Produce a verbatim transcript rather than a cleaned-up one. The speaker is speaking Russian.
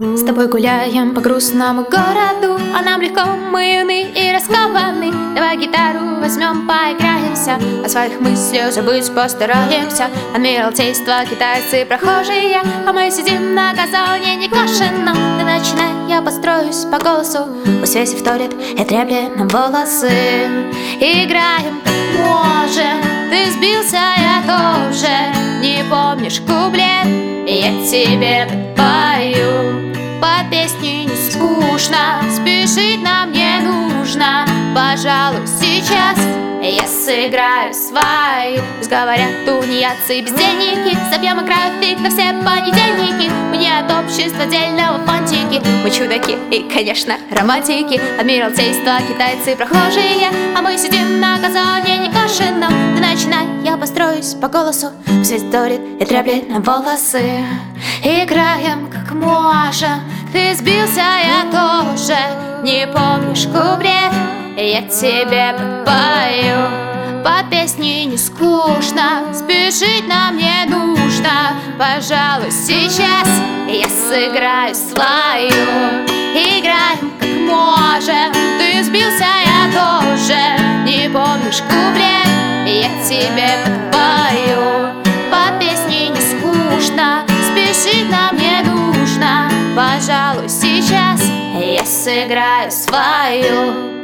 С тобой гуляем по грустному городу, а нам легко, мы юны и раскованы. Давай гитару возьмем, поиграемся, о своих мыслях забыть постараемся. Адмиралтейство, китайцы, прохожие, а мы сидим на газоне некошенном. Ты начинай, я построюсь по голосу, пусть весь вторит и треплет нам волосы. Играем как можем, ты сбился, я тоже. Не помнишь куплет, я тебе подпою. По песне не скучно, спешить нам не нужно. Пожалуй, сейчас я сыграю свою. Пусть говорят тунеядцы и бездельники, забьем и график на все понедельники. Мы не от общества дельного фантики, мы чудаки и, конечно, романтики. Адмиралтейство, китайцы, прохожие, а мы сидим на газоне некошенном. Ты начинай, я построюсь по голосу, пусть вторит и треплет нам волосы. Играем как можем, ты сбился, я тоже. Не помнишь куплет, я тебе подпою. По песне не скучно, спешить нам не нужно. Пожалуй, сейчас я сыграю свою. Играем как можем, ты сбился, я тоже. Не помнишь куплет, я тебе подпою. По песне не скучно, спешить нам не нужно. Пожалуй, сейчас я сыграю свою.